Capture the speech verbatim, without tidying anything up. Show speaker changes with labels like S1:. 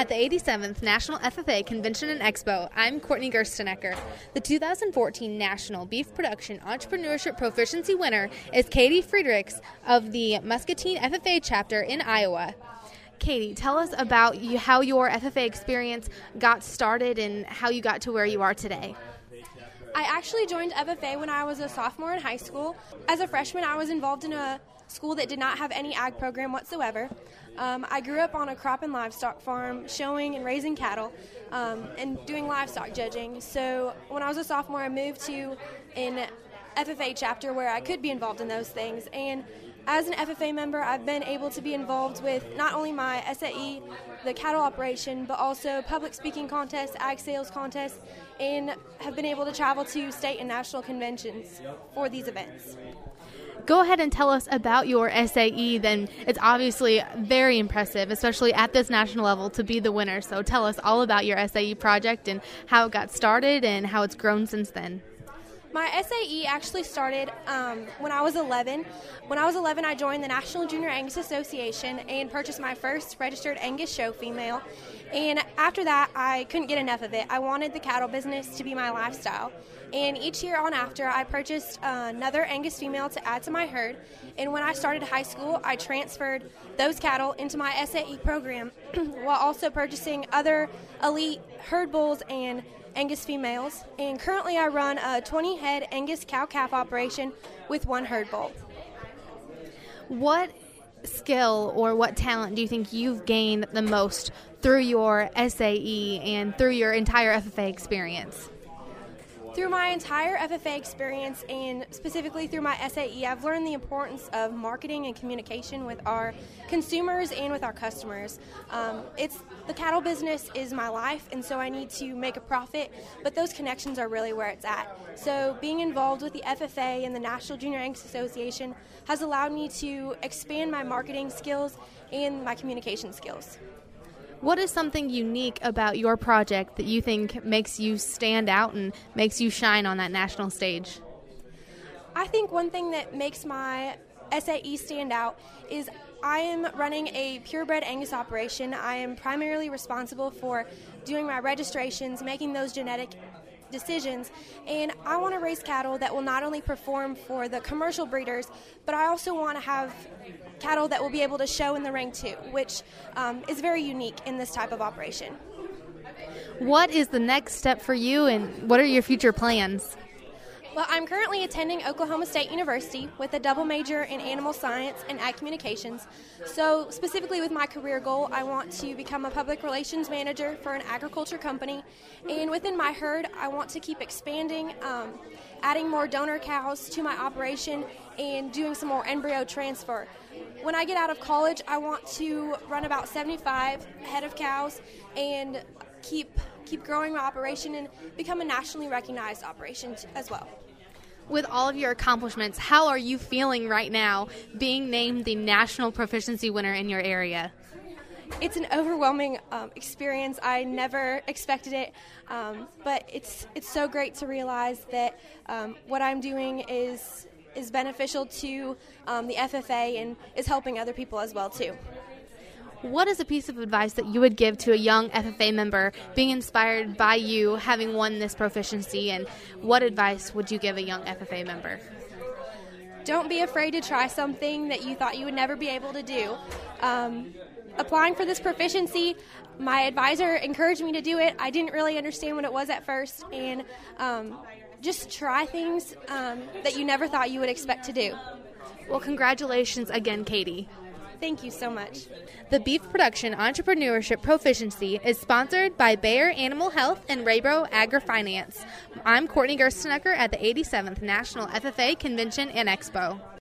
S1: At the eighty-seventh National F F A Convention and Expo, I'm Courtney Gerstenecker. The two thousand fourteen National Beef Production Entrepreneurship Proficiency winner is Katie Friedrichs of the Muscatine F F A chapter in Iowa. Katie, tell us about you, how your F F A experience got started and how you got to where you are today.
S2: I actually joined F F A when I was a sophomore in high school. As a freshman, I was involved in a school that did not have any ag program whatsoever. Um, I grew up on a crop and livestock farm, showing and raising cattle, um, and doing livestock judging. So when I was a sophomore, I moved to an F F A chapter where I could be involved in those things. And as an F F A member, I've been able to be involved with not only my S A E, the cattle operation, but also public speaking contests, ag sales contests, and have been able to travel to state and national conventions for these events.
S1: Go ahead and tell us about your S A E then. It's obviously very impressive, especially at this national level, to be the winner. So tell us all about your S A E project and how it got started and how it's grown since then.
S2: My S A E actually started um, when I was eleven. When I was eleven, I joined the National Junior Angus Association and purchased my first registered Angus show female. And after that, I couldn't get enough of it. I wanted the cattle business to be my lifestyle. And each year on after, I purchased uh, another Angus female to add to my herd. And when I started high school, I transferred those cattle into my S A E program while also purchasing other elite herd bulls and Angus females. And currently I run a twenty head Angus cow-calf operation with one herd bull.
S1: What skill or what talent do you think you've gained the most through your S A E and through your entire F F A experience?
S2: Through my entire F F A experience, and specifically through my S A E, I've learned the importance of marketing and communication with our consumers and with our customers. Um, it's the cattle business is my life, and so I need to make a profit, but those connections are really where it's at. So being involved with the F F A and the National Junior Angus Association has allowed me to expand my marketing skills and my communication skills.
S1: What is something unique about your project that you think makes you stand out and makes you shine on that national stage?
S2: I think one thing that makes my S A E stand out is I am running a purebred Angus operation. I am primarily responsible for doing my registrations, making those genetic decisions, and I want to raise cattle that will not only perform for the commercial breeders, but I also want to have cattle that will be able to show in the ring too, which um, is very unique in this type of operation.
S1: What is the next step for you, and what are your future plans?
S2: Well, I'm currently attending Oklahoma State University with a double major in animal science and ag communications. So specifically with my career goal, I want to become a public relations manager for an agriculture company. And within my herd, I want to keep expanding, um, adding more donor cows to my operation and doing some more embryo transfer. When I get out of college, I want to run about seventy-five head of cows and keep keep growing my operation and become a nationally recognized operation as well.
S1: With all of your accomplishments, how are you feeling right now being named the national proficiency winner in your area?
S2: It's an overwhelming um, experience. I never expected it, um, but it's it's so great to realize that um, what I'm doing is is beneficial to um, the F F A and is helping other people as well too.
S1: What is a piece of advice that you would give to a young F F A member being inspired by you having won this proficiency, and what advice would you give a young F F A member?
S2: Don't be afraid to try something that you thought you would never be able to do. Um, applying for this proficiency, my advisor encouraged me to do it. I didn't really understand what it was at first, and um, just try things um, that you never thought you would expect to do.
S1: Well, congratulations again, Katie.
S2: Thank you so much.
S1: The Beef Production Entrepreneurship Proficiency is sponsored by Bayer Animal Health and Raybro Agri-Finance. I'm Courtney Gerstenecker at the eighty-seventh National F F A Convention and Expo.